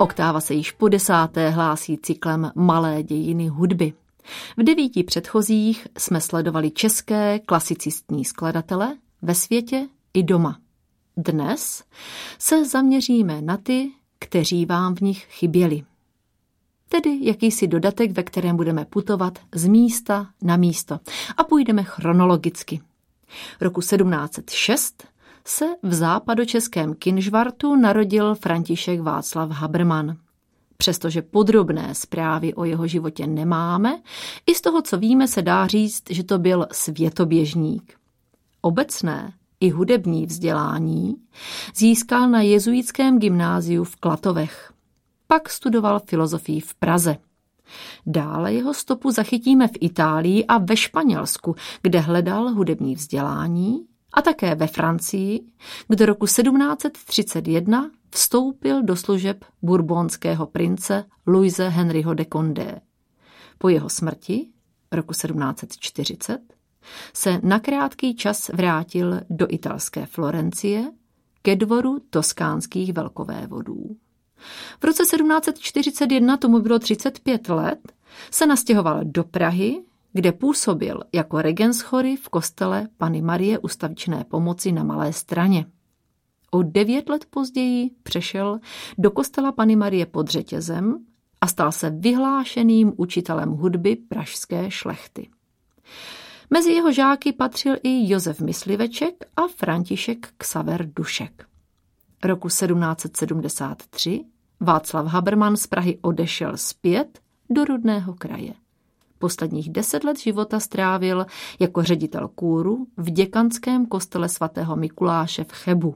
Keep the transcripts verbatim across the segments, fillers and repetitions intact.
Oktáva se již po desáté hlásí cyklem Malé dějiny hudby. V devíti předchozích jsme sledovali české klasicistní skladatele ve světě i doma. Dnes se zaměříme na ty, kteří vám v nich chyběli. Tedy jakýsi dodatek, ve kterém budeme putovat z místa na místo a půjdeme chronologicky. Roku sedmnáct set šest se v západočeském Kynžvartu narodil František Václav Haberman. Přestože podrobné zprávy o jeho životě nemáme, i z toho, co víme, se dá říct, že to byl světoběžník. Obecné i hudební vzdělání získal na jezuitském gymnáziu v Klatovech. Pak studoval filozofii v Praze. Dále jeho stopu zachytíme v Itálii a ve Španělsku, kde hledal hudební vzdělání, a také ve Francii, kde roku sedmnáct set třicet jedna vstoupil do služeb bourbonského prince Louise Henryho de Condé. Po jeho smrti, roku sedmnáct set čtyřicet, se na krátký čas vrátil do italské Florencie ke dvoru toskánských velkovévodů. V roce sedmnáct set čtyřicet jedna, tomu bylo třicet pět let, se nastěhoval do Prahy, kde působil jako regenschory v kostele Panny Marie Ustavičné pomoci na Malé Straně. O devět let později přešel do kostela Panny Marie pod Řetězem a stal se vyhlášeným učitelem hudby pražské šlechty. Mezi jeho žáky patřil i Josef Mysliveček a František Xaver Dušek. Roku sedmnáct set sedmdesát tři Václav Haberman z Prahy odešel zpět do rodného kraje. Posledních deset let života strávil jako ředitel kůru v děkanském kostele svatého Mikuláše v Chebu.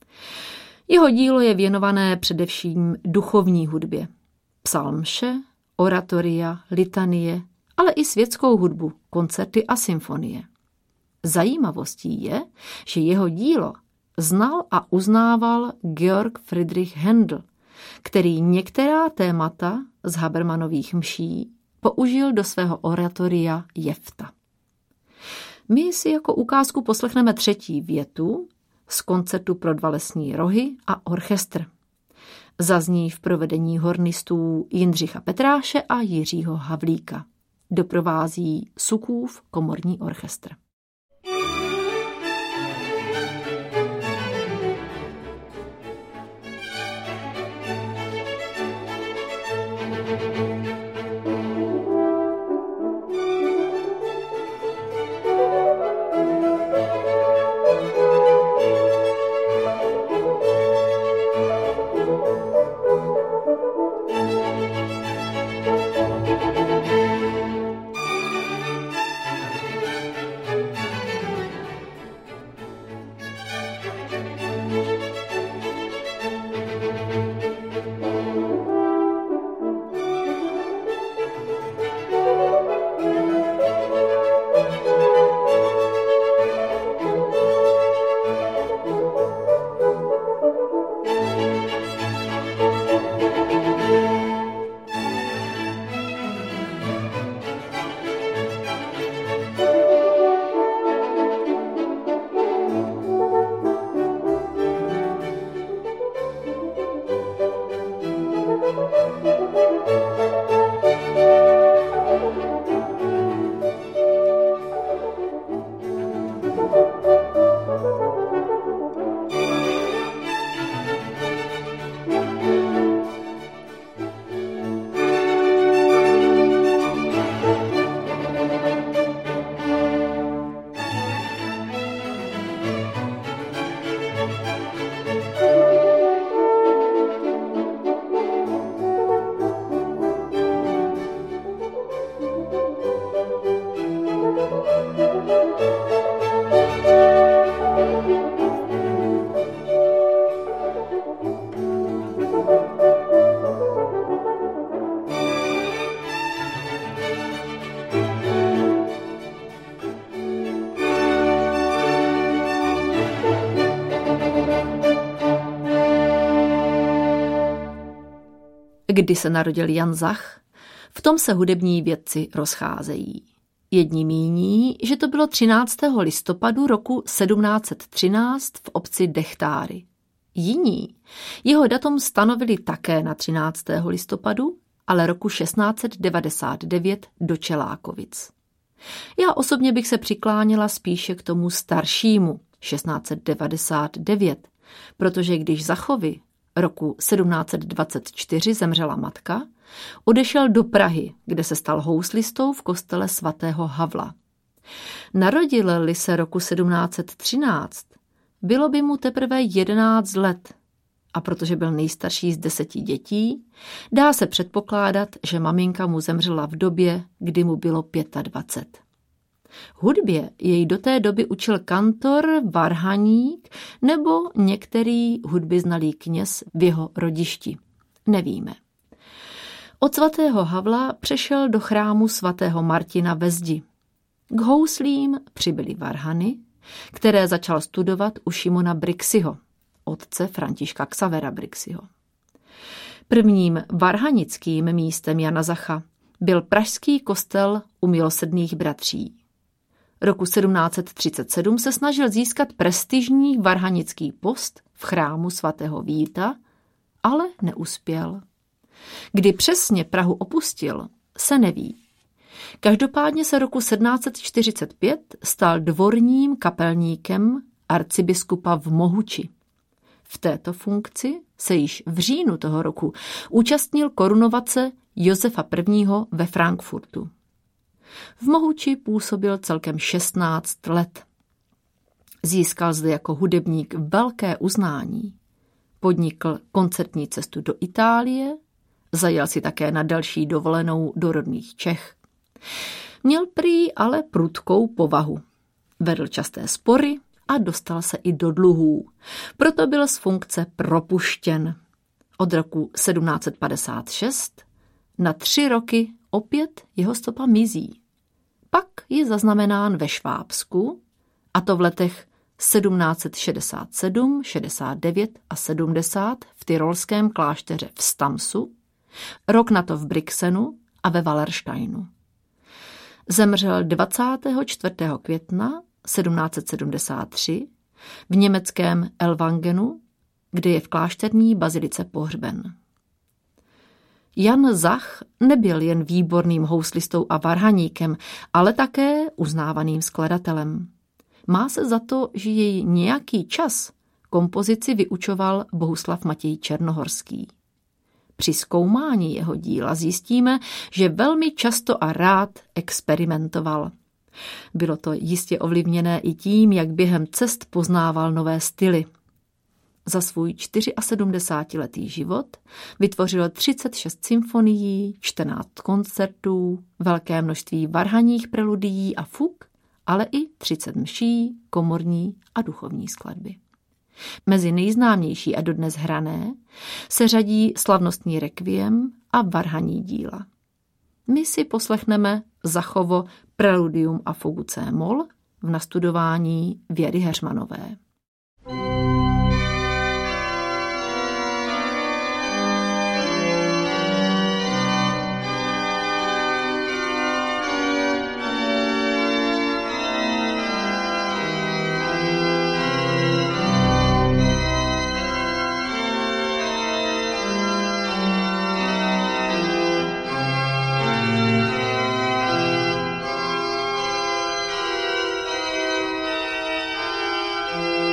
Jeho dílo je věnované především duchovní hudbě. Psalmše, oratoria, litanie, ale i světskou hudbu, koncerty a symfonie. Zajímavostí je, že jeho dílo znal a uznával Georg Friedrich Händel, který některá témata z Habermanových mší použil do svého oratoria Jefta. My si jako ukázku poslechneme třetí větu z koncertu pro dva lesní rohy a orchestr. Zazní v provedení hornistů Jindřicha Petráše a Jiřího Havlíka. Doprovází Sukův komorní orchestr. Kdy se narodil Jan Zach, v tom se hudební vědci rozcházejí. Jedni míní, že to bylo třináctého listopadu roku sedmnáct set třináct v obci Dechtáry. Jiní jeho datum stanovili také na třináctého listopadu, ale roku šestnáct set devadesát devět do Čelákovic. Já osobně bych se přikláněla spíše k tomu staršímu, šestnáct set devadesát devět, protože když za chovy roku sedmnáct set dvacet čtyři zemřela matka, odešel do Prahy, kde se stal houslistou v kostele svatého Havla. Narodil-li se roku sedmnáct set třináct, bylo by mu teprve jedenáct let a protože byl nejstarší z deseti dětí, dá se předpokládat, že maminka mu zemřela v době, kdy mu bylo dvacet pět. Hudbě jej do té doby učil kantor, varhaník nebo některý hudby znalý kněz v jeho rodišti. Nevíme. Od svatého Havla přešel do chrámu svatého Martina ve Zdi. K houslím přibyly varhany, které začal studovat u Šimona Brixiho, otce Františka Xavera Brixiho. Prvním varhanickým místem Jana Zacha byl pražský kostel u Milosrdných bratří. Roku sedmnáct set třicet sedm se snažil získat prestižní varhanický post v chrámu svatého Víta, ale neuspěl. Kdy přesně Prahu opustil, se neví. Každopádně se roku sedmnáct set čtyřicet pět stal dvorním kapelníkem arcibiskupa v Mohuči. V této funkci se již v říjnu toho roku účastnil korunovace Josefa prvního. Ve Frankfurtu. V Mohuči působil celkem šestnáct let. Získal zde jako hudebník velké uznání. Podnikl koncertní cestu do Itálie, zajel si také na další dovolenou do rodných Čech. Měl prý ale prudkou povahu. Vedl časté spory a dostal se i do dluhů. Proto byl z funkce propuštěn. Od roku sedmnáct set padesát šest na tři roky opět jeho stopa mizí. Pak je zaznamenán ve Švábsku, a to v letech sedmnáct set šedesát sedm, šedesát devět a sedmdesát v tyrolském klášteře v Stamsu, rok na to v Brixenu a ve Wallersteinu. Zemřel dvacátého čtvrtého května sedmnáct set sedmdesát tři v německém Ellwangenu, kde je v klášterní bazilice pohřben. Jan Zach nebyl jen výborným houslistou a varhaníkem, ale také uznávaným skladatelem. Má se za to, že jej nějaký čas kompozici vyučoval Bohuslav Matěj Černohorský. Při zkoumání jeho díla zjistíme, že velmi často a rád experimentoval. Bylo to jistě ovlivněné i tím, jak během cest poznával nové styly. Za svůj sedmdesátičtyřletý život vytvořil třicet šest symfonií, čtrnáct koncertů, velké množství varhaních preludií a fuk, ale i třicet mší, komorní a duchovní skladby. Mezi nejznámější a dodnes hrané se řadí slavnostní rekviem a varhaní díla. My si poslechneme Zachovo Preludium a fugu C-moll v nastudování Věry Heřmanové. Thank you.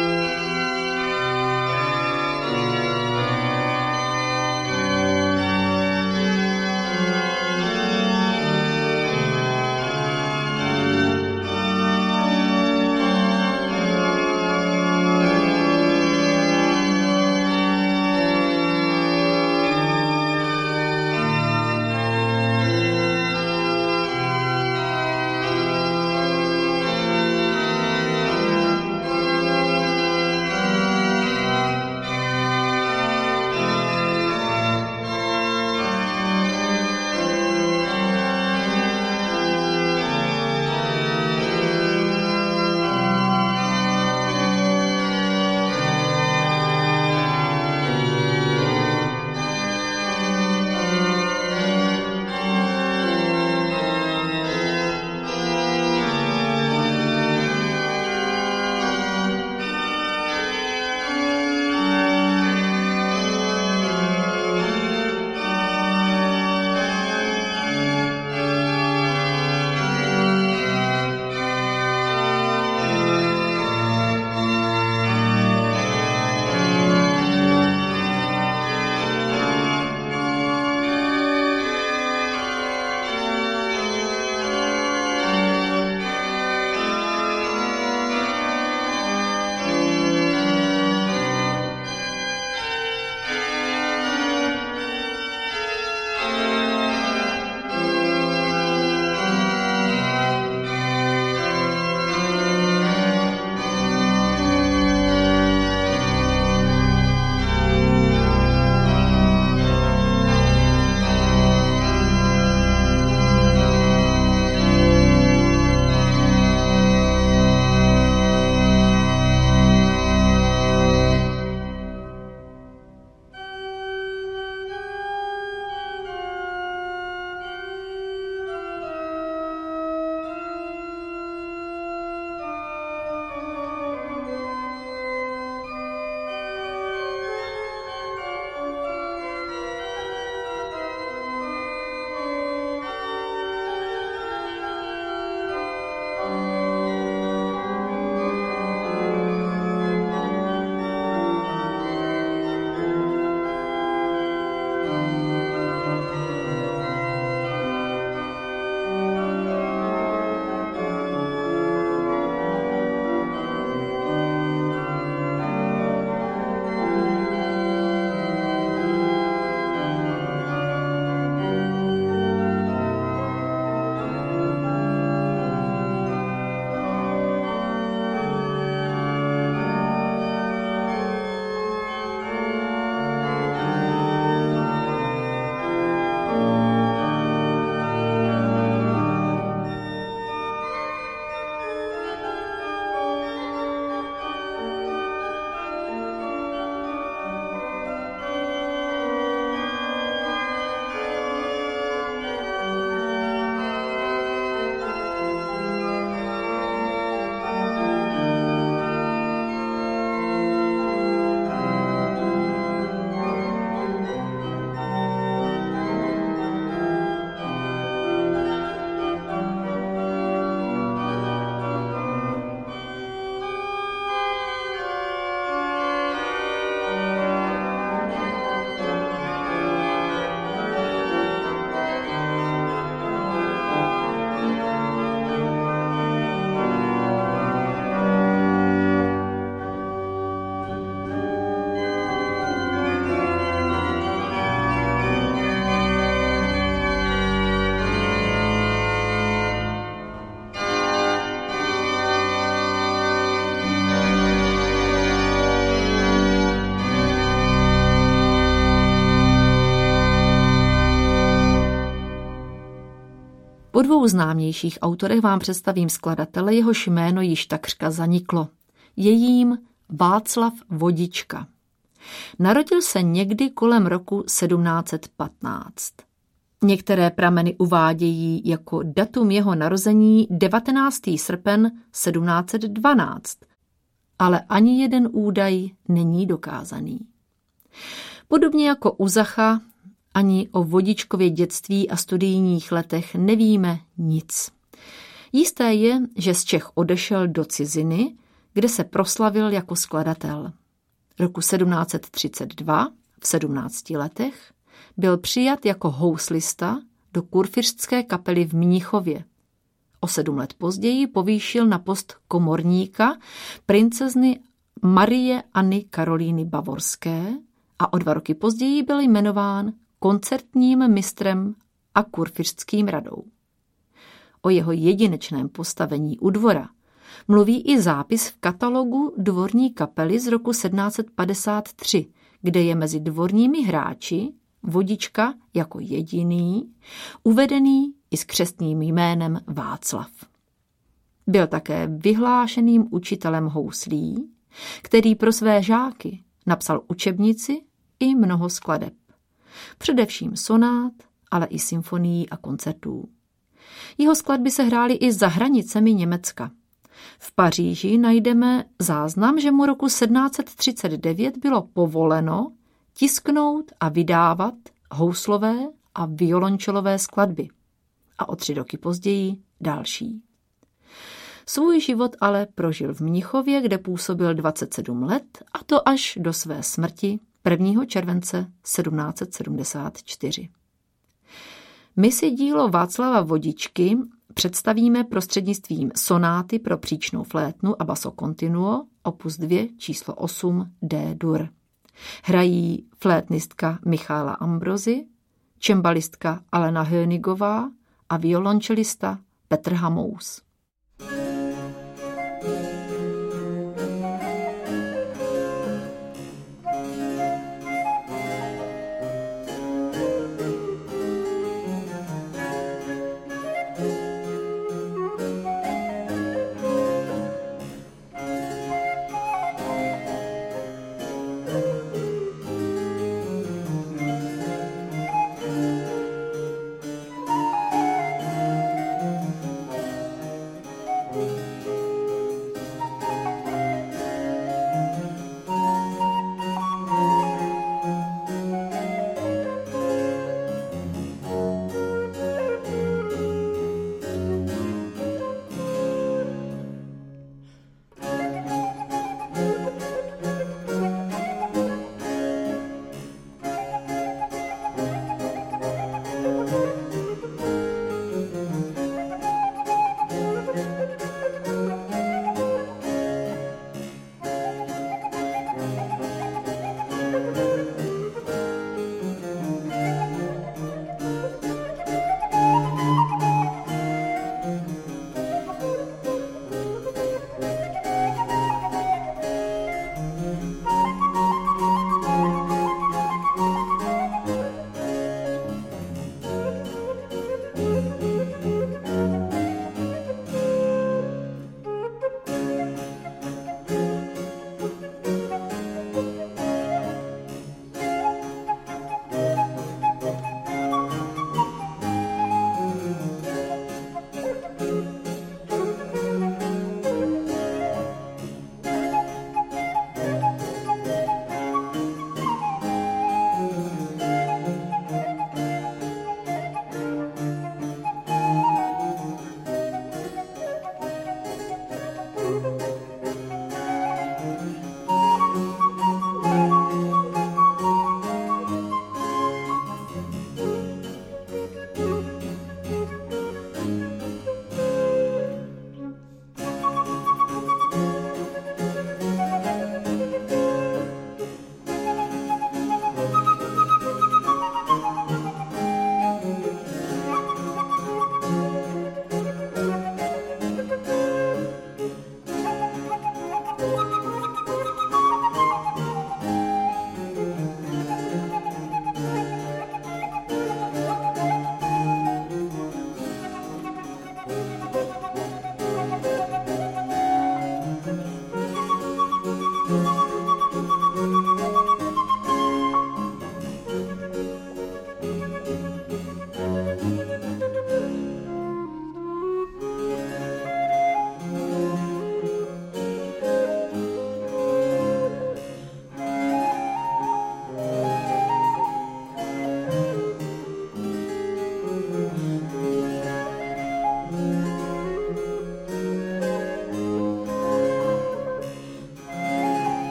Po dvou známějších autorech vám představím skladatele, jehož jméno již takřka zaniklo. Je jím Václav Vodička. Narodil se někdy kolem roku sedmnáct set patnáct. Některé prameny uvádějí jako datum jeho narození devatenáctého srpna sedmnáct set dvanáct, ale ani jeden údaj není dokázaný. Podobně jako u Zacha, ani o Vodičkově dětství a studijních letech nevíme nic. Jisté je, že z Čech odešel do ciziny, kde se proslavil jako skladatel. Roku sedmnáct set třicet dva, v sedmnácti letech, byl přijat jako houslista do kurfiřtské kapely v Mnichově. O sedm let později povýšil na post komorníka princezny Marie Anny Karolíny Bavorské a o dva roky později byl jmenován koncertním mistrem a kurfiřtským radou. O jeho jedinečném postavení u dvora mluví i zápis v katalogu dvorní kapely z roku sedmnáct set padesát tři, kde je mezi dvorními hráči Vodička jako jediný, uvedený i s křestním jménem Václav. Byl také vyhlášeným učitelem houslí, který pro své žáky napsal učebnici i mnoho skladeb. Především sonát, ale i symfonií a koncertů. Jeho skladby se hrály i za hranicemi Německa. V Paříži najdeme záznam, že mu roku sedmnáct set třicet devět bylo povoleno tisknout a vydávat houslové a violončelové skladby a o tři roky později další. Svůj život ale prožil v Mnichově, kde působil dvacet sedm let, a to až do své smrti prvního července sedmnáct set sedmdesát čtyři. My si dílo Václava Vodičky představíme prostřednictvím sonáty pro příčnou flétnu a basso continuo, opus dva, číslo osm, D-dur. Hrají flétnistka Michaela Ambrozy, čembalistka Alena Hönigová a violončelista Petr Hamous.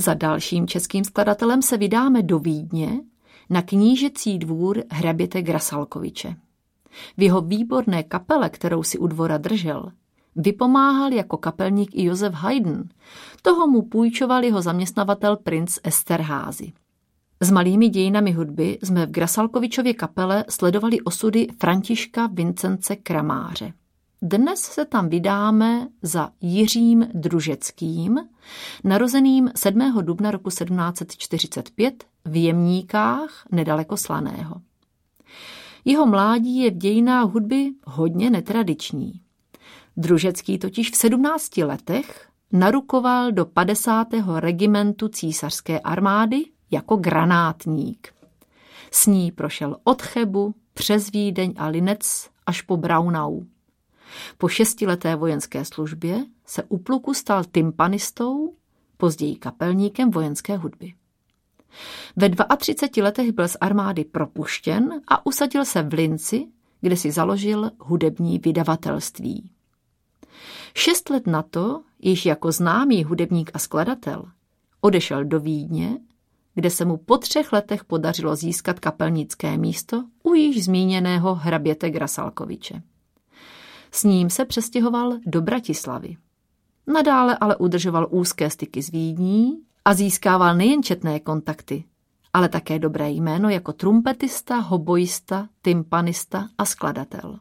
Za dalším českým skladatelem se vydáme do Vídně na knížecí dvůr hraběte Grasalkoviče. V jeho výborné kapele, kterou si u dvora držel, vypomáhal jako kapelník i Josef Haydn. Toho mu půjčoval jeho zaměstnavatel princ Esterházy. S malými dějinami hudby jsme v Grasalkovičově kapele sledovali osudy Františka Vincence Kramáře. Dnes se tam vydáme za Jiřím Družeckým, narozeným sedmého dubna roku sedmnáct set čtyřicet pět v Jemníkách nedaleko Slaného. Jeho mládí je v dějinách hudby hodně netradiční. Družecký totiž v sedmnácti letech narukoval do padesátého regimentu císařské armády jako granátník. S ní prošel od Chebu přes Vídeň a Linec až po Braunau. Po šestileté vojenské službě se u pluku stal tympanistou, později kapelníkem vojenské hudby. Ve třiceti dvou letech byl z armády propuštěn a usadil se v Linci, kde si založil hudební vydavatelství. Šest let na to, již jako známý hudebník a skladatel, odešel do Vídně, kde se mu po třech letech podařilo získat kapelnické místo u již zmíněného hraběte Grasalkoviče. S ním se přestěhoval do Bratislavy. Nadále ale udržoval úzké styky s Vídní a získával nejen četné kontakty, ale také dobré jméno jako trumpetista, hoboista, tympanista a skladatel.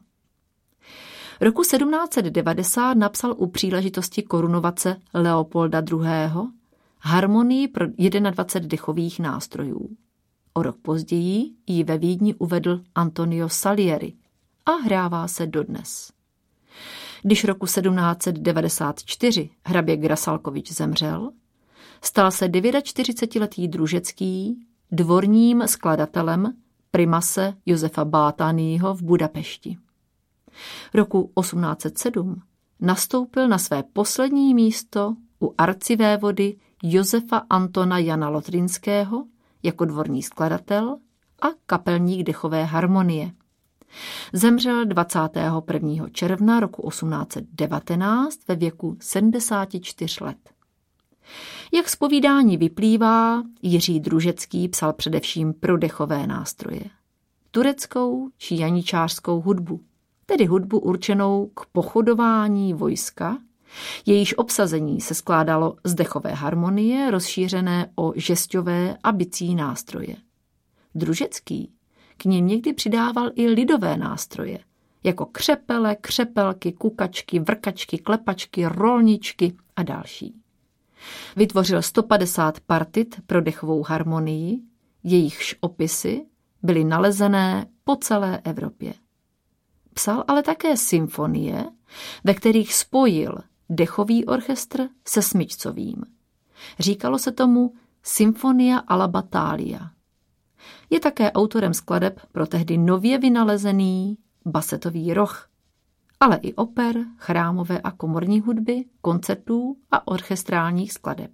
Roku sedmnáct set devadesát napsal u příležitosti korunovace Leopolda druhého. harmonii pro dvacet jedna dechových nástrojů. O rok později ji ve Vídni uvedl Antonio Salieri a hrává se dodnes. Když roku sedmnáct set devadesát čtyři hrabě Grasalkovič zemřel, stal se čtyřicetidevítiletý Družecký dvorním skladatelem primase Josefa Bátaního v Budapešti. Roku osmnáct set sedm nastoupil na své poslední místo u arcivévody Josefa Antona Jana Lotrinského jako dvorní skladatel a kapelník dechové harmonie. Zemřel dvacátého prvního června roku osmnáct set devatenáct ve věku sedmdesáti čtyř let. Jak z povídání vyplývá, Jiří Družecký psal především pro dechové nástroje. Tureckou či janičářskou hudbu, tedy hudbu určenou k pochodování vojska, jejíž obsazení se skládalo z dechové harmonie rozšířené o žesťové a bicí nástroje. Družecký k nim někdy přidával i lidové nástroje, jako křepele, křepelky, kukačky, vrkačky, klepačky, rolničky a další. Vytvořil sto padesát partit pro dechovou harmonii, jejichž opisy byly nalezené po celé Evropě. Psal ale také symfonie, ve kterých spojil dechový orchestr se smyčcovým. Říkalo se tomu Symphonia alla Battaglia. Je také autorem skladeb pro tehdy nově vynalezený basetový roh, ale i oper, chrámové a komorní hudby, koncertů a orchestrálních skladeb.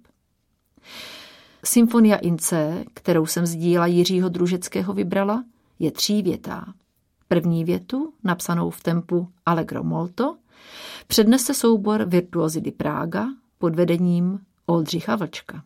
Symfonia in C, kterou jsem z díla Jiřího Družeckého vybrala, je třívětá. První větu, napsanou v tempu Allegro molto, přednese soubor Virtuosi di Praga pod vedením Oldřicha Vlčka.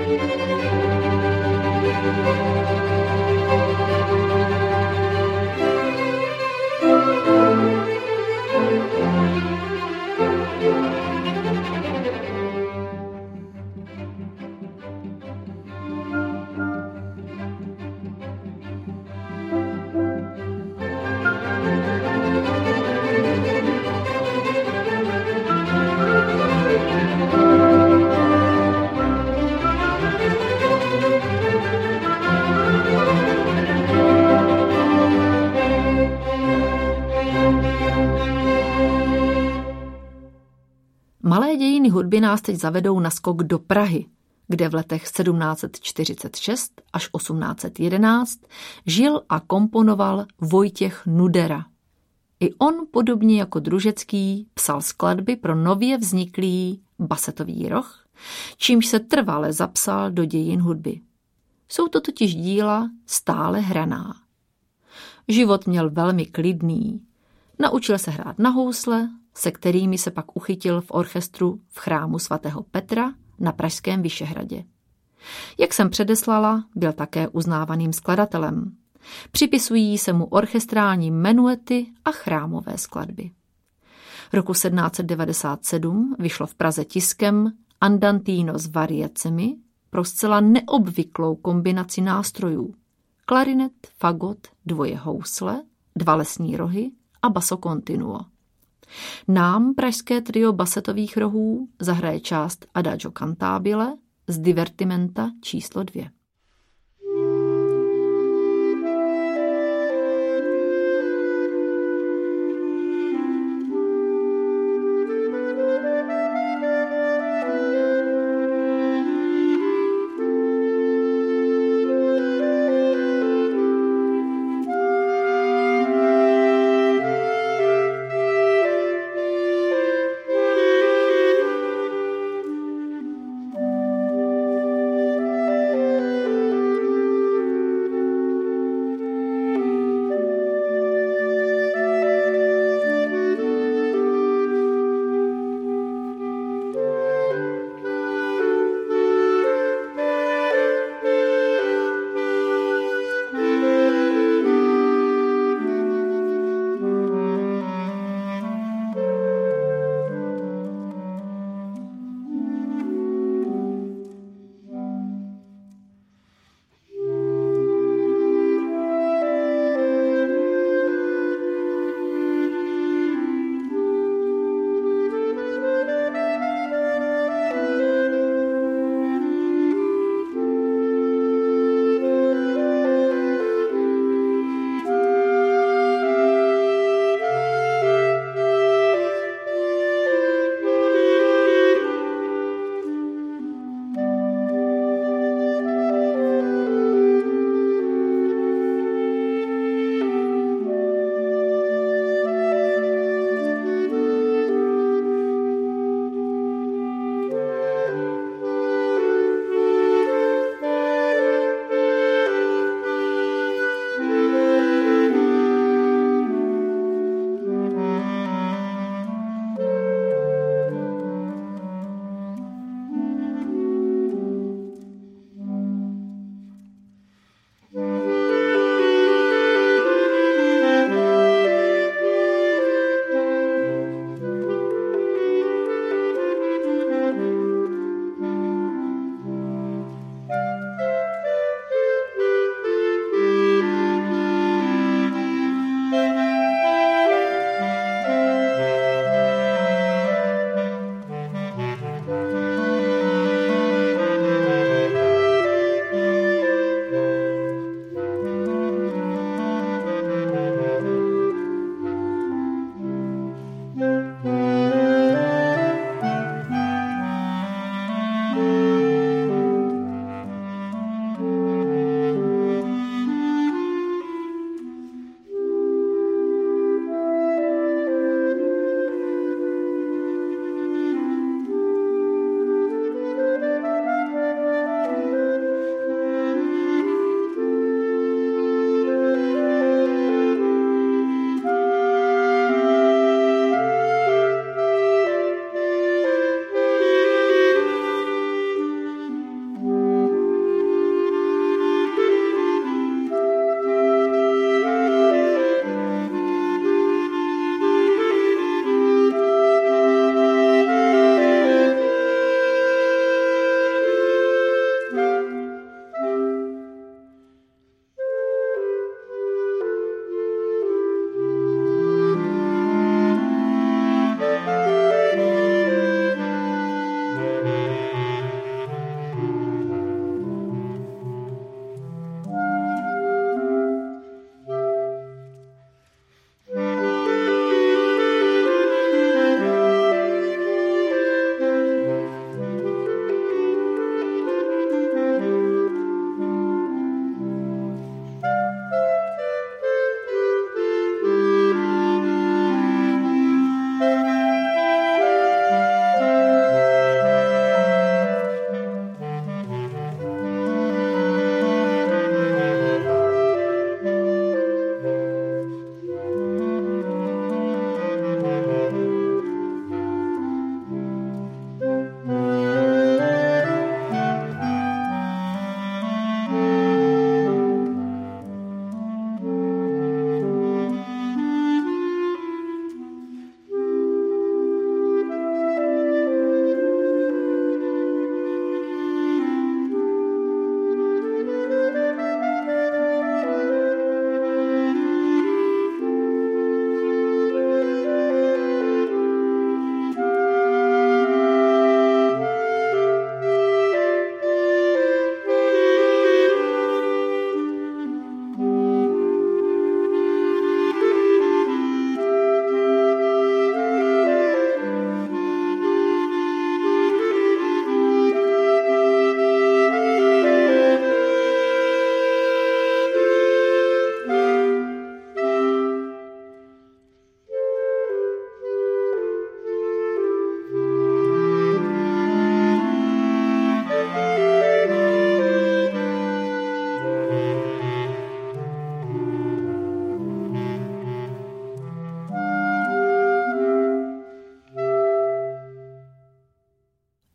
Malé dějiny hudby nás teď zavedou na skok do Prahy, kde v letech sedmnáct čtyřicet šest až osmnáct jedenáct žil a komponoval Vojtěch Nudera. I on, podobně jako Družecký, psal skladby pro nově vzniklý basetový roh, čímž se trvale zapsal do dějin hudby. Jsou to totiž díla stále hraná. Život měl velmi klidný. Naučil se hrát na housle, se kterými se pak uchytil v orchestru v chrámu svatého Petra na pražském Vyšehradě. Jak jsem předeslala, byl také uznávaným skladatelem. Připisují se mu orchestrální menuety a chrámové skladby. Roku sedmnáct devadesát sedm vyšlo v Praze tiskem Andantino s variacemi pro zcela neobvyklou kombinaci nástrojů. Klarinet, fagot, dvoje housle, dva lesní rohy a basso continuo. Nám pražské trio basetových rohů zahraje část Adagio cantabile z Divertimenta číslo dvě.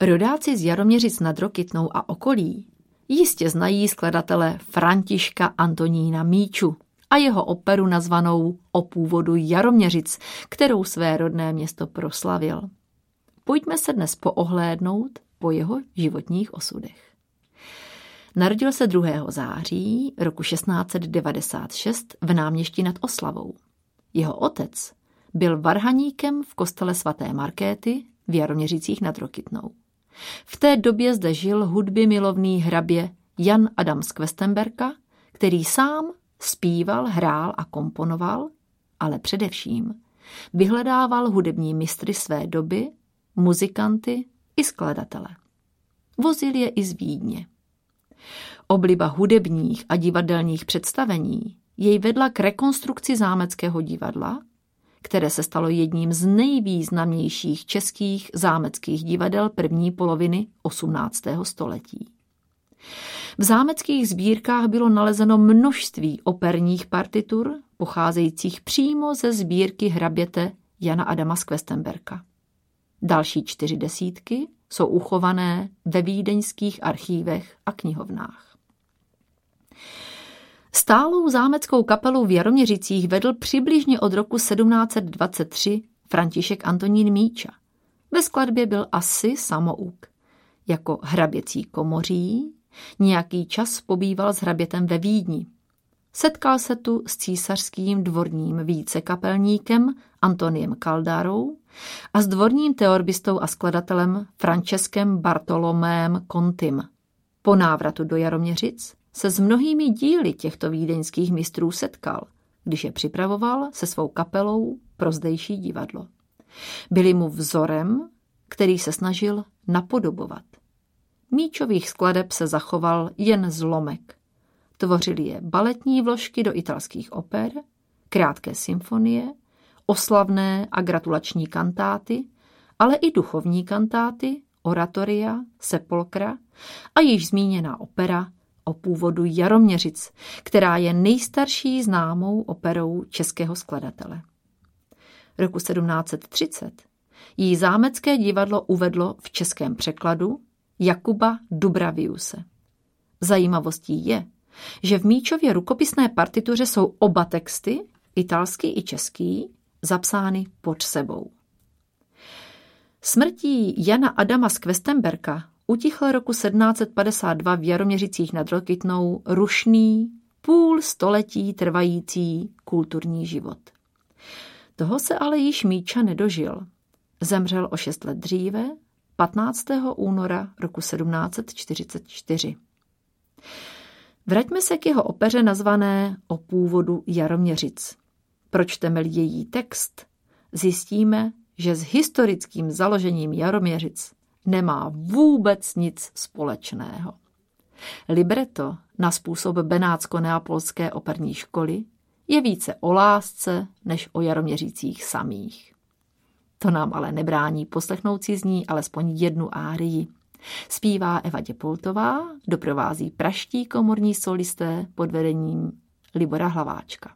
Rodáci z Jaroměřic nad Rokytnou a okolí jistě znají skladatele Františka Antonína Míču a jeho operu nazvanou O původu Jaroměřic, kterou své rodné město proslavil. Pojďme se dnes poohlédnout po jeho životních osudech. Narodil se druhého září roku šestnáct set devadesát šest v Náměšti nad Oslavou. Jeho otec byl varhaníkem v kostele svaté Markéty v Jaroměřicích nad Rokytnou. V té době zde žil hudby milovný hrabě Jan Adam z Questemberka, který sám zpíval, hrál a komponoval, ale především vyhledával hudební mistry své doby, muzikanty i skladatele. Vozil je i z Vídně. Obliba hudebních a divadelních představení jej vedla k rekonstrukci zámeckého divadla, které se stalo jedním z nejvýznamnějších českých zámeckých divadel první poloviny osmnáctého století. V zámeckých sbírkách bylo nalezeno množství operních partitur, pocházejících přímo ze sbírky hraběte Jana Adama z Questemberka. Další čtyři desítky jsou uchované ve vídeňských archívech a knihovnách. Stálou zámeckou kapelu v Jaroměřicích vedl přibližně od roku sedmnáct set dvacet tři František Antonín Míča. Ve skladbě byl asi samouk. Jako hraběcí komoří nějaký čas pobýval s hrabětem ve Vídni. Setkal se tu s císařským dvorním vícekapelníkem Antoniem Kaldarou a s dvorním teorbistou a skladatelem Franceskem Bartolomém Contim. Po návratu do Jaroměřic se s mnohými díly těchto vídeňských mistrů setkal, když je připravoval se svou kapelou pro zdejší divadlo. Byli mu vzorem, který se snažil napodobovat. Míčových skladeb se zachoval jen zlomek. Tvořili je baletní vložky do italských oper, krátké symfonie, oslavné a gratulační kantáty, ale i duchovní kantáty, oratoria, sepolkra a již zmíněná opera O původu Jaroměřic, která je nejstarší známou operou českého skladatele. Roku sedmnáct set třicet jí zámecké divadlo uvedlo v českém překladu Jakuba Dubraviuse. Zajímavostí je, že v Míčově rukopisné partituře jsou oba texty, italský i český, zapsány pod sebou. Smrtí Jana Adama z Questemberka utichl roku sedmnáct set padesát dva v Jaroměřicích nad Rokytnou rušný, půl století trvající kulturní život. Toho se ale již Míča nedožil. Zemřel o šest let dříve, patnáctého února roku sedmnáct set čtyřicet čtyři. Vraťme se k jeho opeře nazvané O původu Jaroměřic. Pročteme-li její text, zjistíme, že s historickým založením Jaroměřic nemá vůbec nic společného. Libreto na způsob benátsko-neapolské operní školy je více o lásce než o Jaroměřicích samých. To nám ale nebrání poslechnout si z ní alespoň jednu árii. Zpívá Eva Děpoltová, doprovází praští komorní solisté pod vedením Libora Hlaváčka.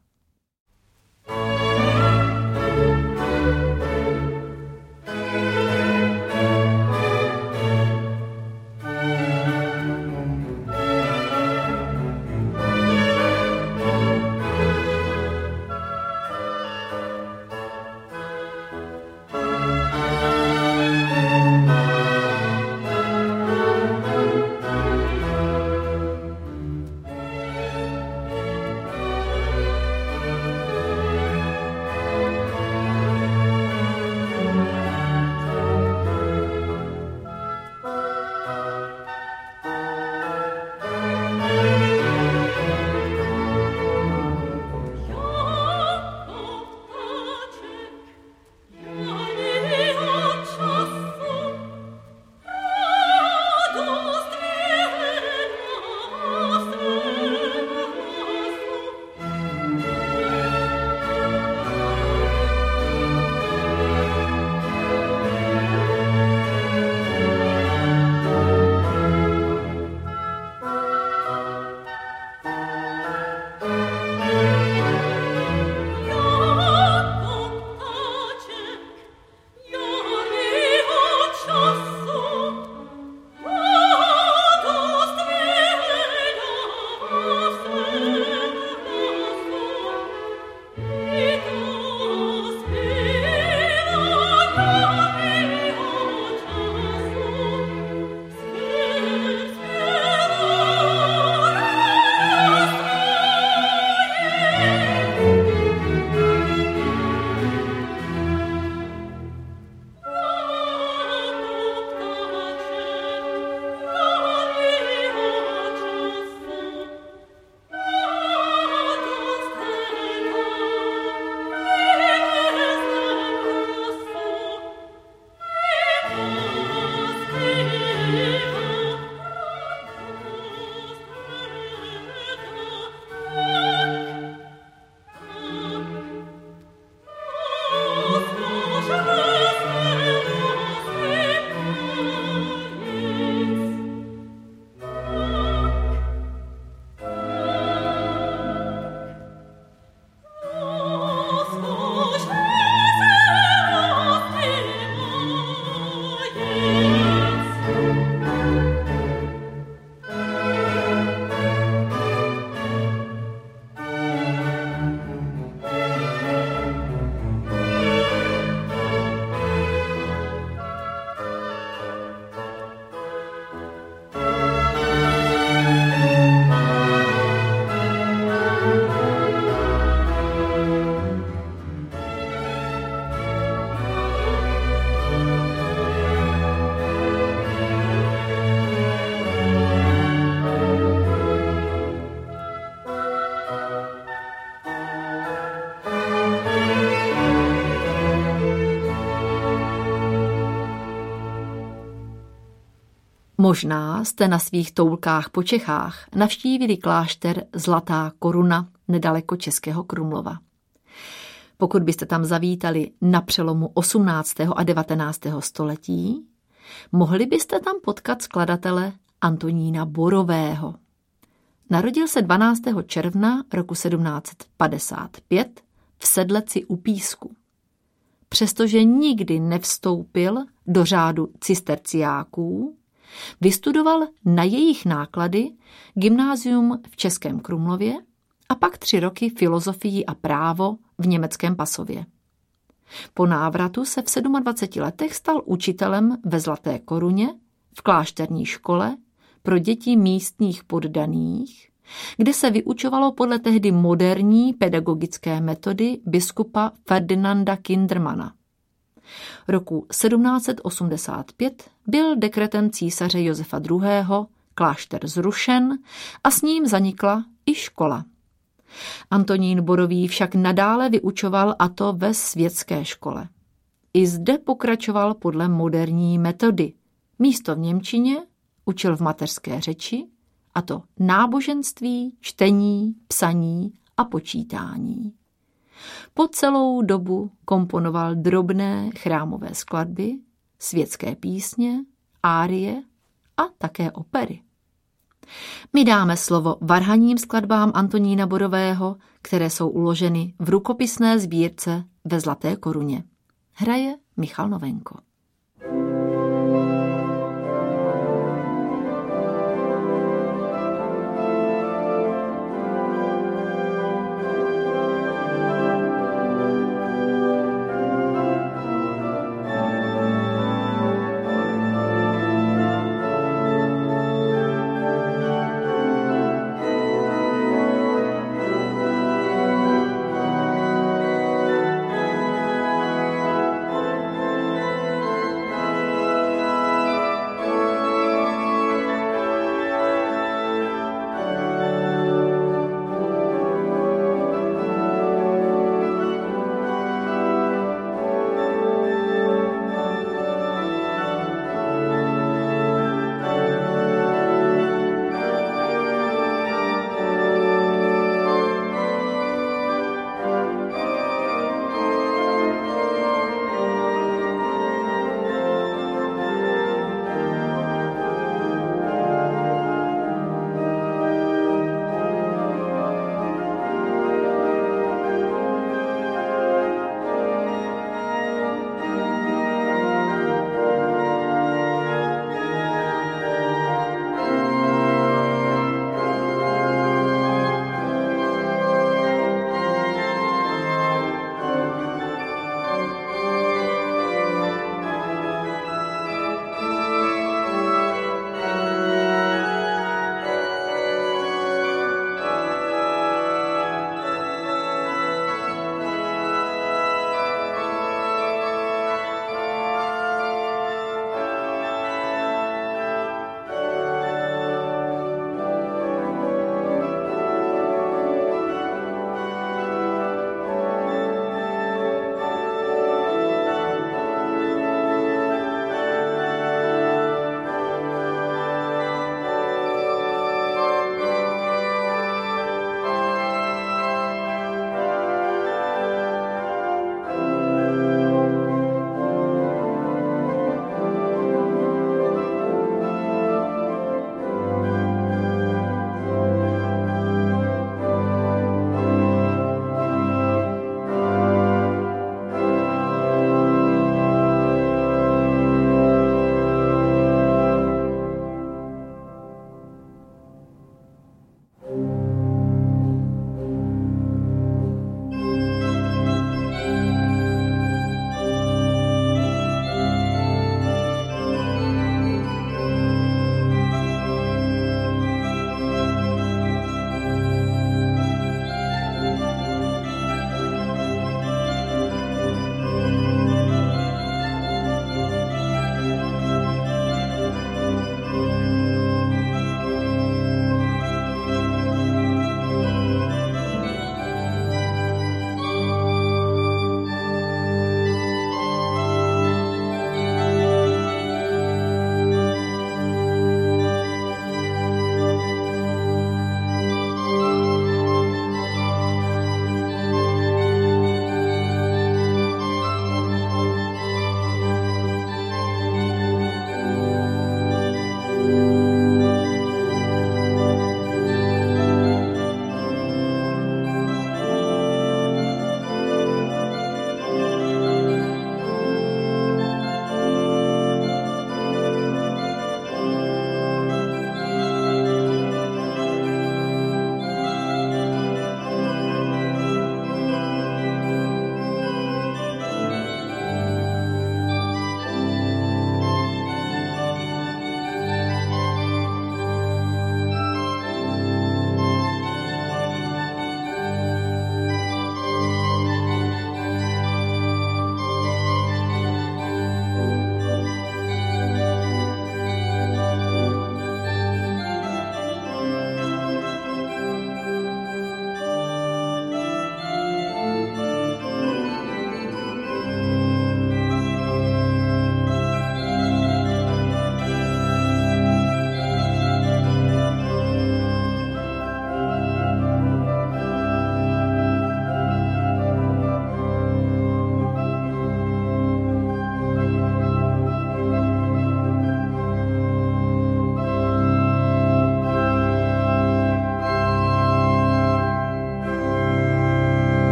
Možná jste na svých toulkách po Čechách navštívili klášter Zlatá Koruna nedaleko Českého Krumlova. Pokud byste tam zavítali na přelomu osmnáctého a devatenáctého století, mohli byste tam potkat skladatele Antonína Borového. Narodil se dvanáctého června roku sedmnáct padesát pět v Sedleci u Písku. Přestože nikdy nevstoupil do řádu cisterciáků, vystudoval na jejich náklady gymnázium v Českém Krumlově a pak tři roky filozofii a právo v německém Pasově. Po návratu se v dvaceti sedmi letech stal učitelem ve Zlaté Koruně v klášterní škole pro děti místních poddaných, kde se vyučovalo podle tehdy moderní pedagogické metody biskupa Ferdinanda Kindermana. Roku sedmnáct osmdesát pět byl dekretem císaře Josefa druhého. klášter zrušen a s ním zanikla i škola. Antonín Borový však nadále vyučoval, a to ve světské škole. I zde pokračoval podle moderní metody. Místo v němčině učil v mateřské řeči, a to náboženství, čtení, psaní a počítání. Po celou dobu komponoval drobné chrámové skladby, světské písně, árie a také opery. My dáme slovo varhanním skladbám Antonína Borového, které jsou uloženy v rukopisné sbírce ve Zlaté Koruně. Hraje Michal Novenko.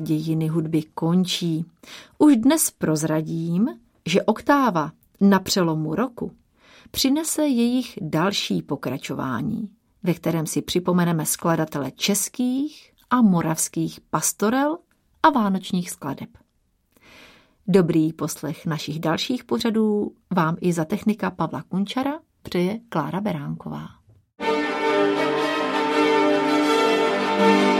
dějiny hudby končí. Už dnes prozradím, že oktáva na přelomu roku přinese jejich další pokračování, ve kterém si připomeneme skladatele českých a moravských pastorel a vánočních skladeb. Dobrý poslech našich dalších pořadů vám i za technika Pavla Kunčara přeje Klára Beránková.